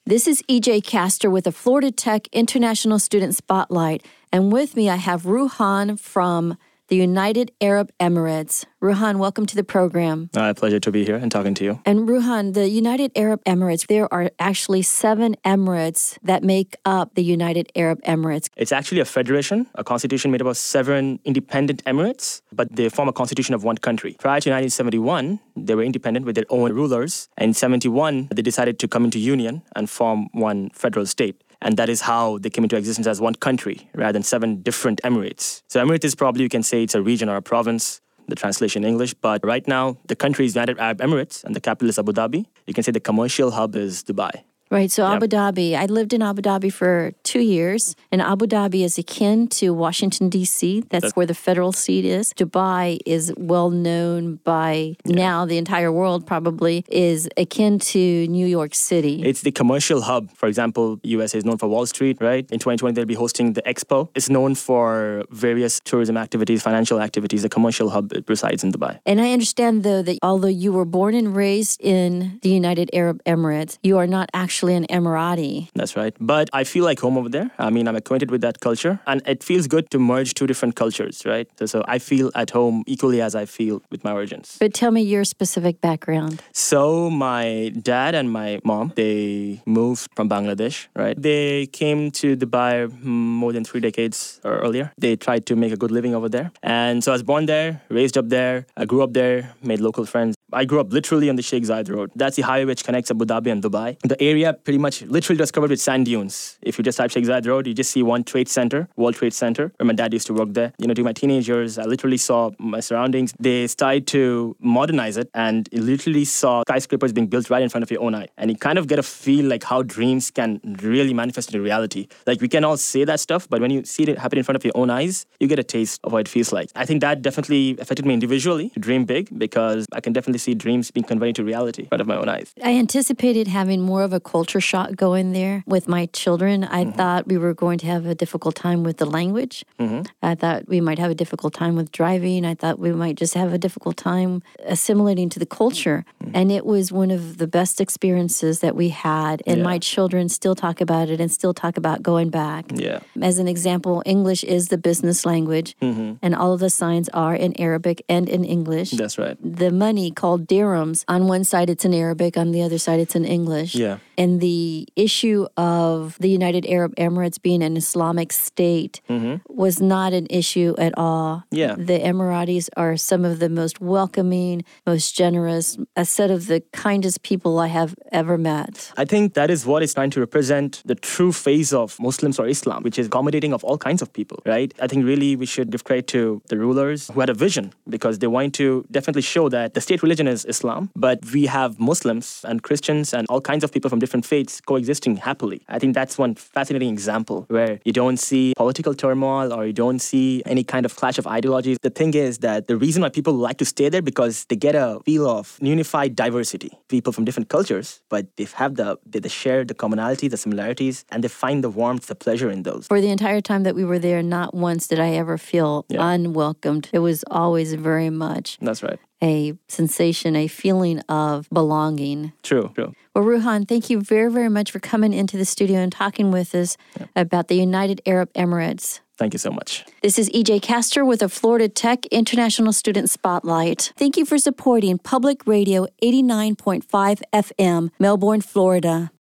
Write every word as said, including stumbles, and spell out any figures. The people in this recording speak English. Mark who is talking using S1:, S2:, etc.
S1: This is E J Castor with the Florida Tech International Student Spotlight. And with me, I have Ruhan from the United Arab Emirates. Ruhan, welcome to the program.
S2: Uh, pleasure to be here and talking to you.
S1: And Ruhan, the United Arab Emirates, there are actually seven emirates that make up the United Arab Emirates.
S2: It's actually a federation, a constitution made up of seven independent emirates, but they form a constitution of one country. Prior to nineteen seventy-one, they were independent with their own rulers. And in seventy-one, they decided to come into union and form one federal state. And that is how they came into existence as one country rather than seven different emirates. So emirate is probably, you can say it's a region or a province, the translation in English. But right now, the country is United Arab Emirates and the capital is Abu Dhabi. You can say the commercial hub is Dubai.
S1: Right, so
S2: Yep.
S1: Abu Dhabi. I lived in Abu Dhabi for two years, and Abu Dhabi is akin to Washington, D C. That's, That's where the federal seat is. Dubai is well known by yeah. now, the entire world probably, is akin to New York City.
S2: It's the commercial hub. For example, U S A is known for Wall Street, right? In twenty twenty, they'll be hosting the Expo. It's known for various tourism activities, financial activities. The commercial hub resides in Dubai.
S1: And I understand, though, that although you were born and raised in the United Arab Emirates, you are not actually Actually an Emirati.
S2: That's right. But I feel like home over there. I mean, I'm acquainted with that culture. And it feels good to merge two different cultures, right? So, so I feel at home equally as I feel with my origins.
S1: But tell me your specific background.
S2: So my dad and my mom, they moved from Bangladesh, right? They came to Dubai more than three decades earlier. They tried to make a good living over there. And so I was born there, raised up there. I grew up there, made local friends. I grew up literally on the Sheikh Zayed Road. That's the highway which connects Abu Dhabi and Dubai. The area pretty much literally just covered with sand dunes. If you just type Sheikh Zayed Road, you just see one trade center, World Trade Center, where my dad used to work there. You know, during my teenage years, I literally saw my surroundings. They started to modernize it, and you literally saw skyscrapers being built right in front of your own eye. And you kind of get a feel like how dreams can really manifest into reality. Like, we can all say that stuff, but when you see it happen in front of your own eyes, you get a taste of what it feels like. I think that definitely affected me individually to dream big, because I can definitely see dreams being converted to reality in front of my own eyes.
S1: I anticipated having more of a culture shock going there with my children. I mm-hmm. thought we were going to have a difficult time with the language. Mm-hmm. I thought we might have a difficult time with driving. I thought we might just have a difficult time assimilating to the culture. Mm-hmm. And it was one of the best experiences that we had. And yeah. my children still talk about it and still talk about going back.
S2: Yeah.
S1: As an example, English is the business language. Mm-hmm. And all of the signs are in Arabic and in English.
S2: That's right.
S1: The money called dirhams, on one side it's in Arabic, on the other side it's in English.
S2: Yeah.
S1: And the issue of the United Arab Emirates being an Islamic state mm-hmm. was not an issue at all.
S2: Yeah.
S1: The Emiratis are some of the most welcoming, most generous, a set of the kindest people I have ever met.
S2: I think that is what is trying to represent the true face of Muslims or Islam, which is accommodating of all kinds of people, right? I think really we should give credit to the rulers who had a vision, because they want to definitely show that the state religion is Islam, but we have Muslims and Christians and all kinds of people from different faiths coexisting happily. I think that's one fascinating example where you don't see political turmoil or you don't see any kind of clash of ideologies. The thing is that the reason why people like to stay there, because they get a feel of unified diversity. People from different cultures, but they have the they, they share the commonalities, the similarities, and they find the warmth, the pleasure in those.
S1: For the entire time that we were there, not once did I ever feel yeah. unwelcomed. It was always very much.
S2: That's right.
S1: A sensation, a feeling of belonging.
S2: True, true.
S1: Well, Ruhan, thank you very, very much for coming into the studio and talking with us yeah. about the United Arab Emirates.
S2: Thank you so much.
S1: This is E J Castor with a Florida Tech International Student Spotlight. Thank you for supporting Public Radio eighty-nine point five F M, Melbourne, Florida.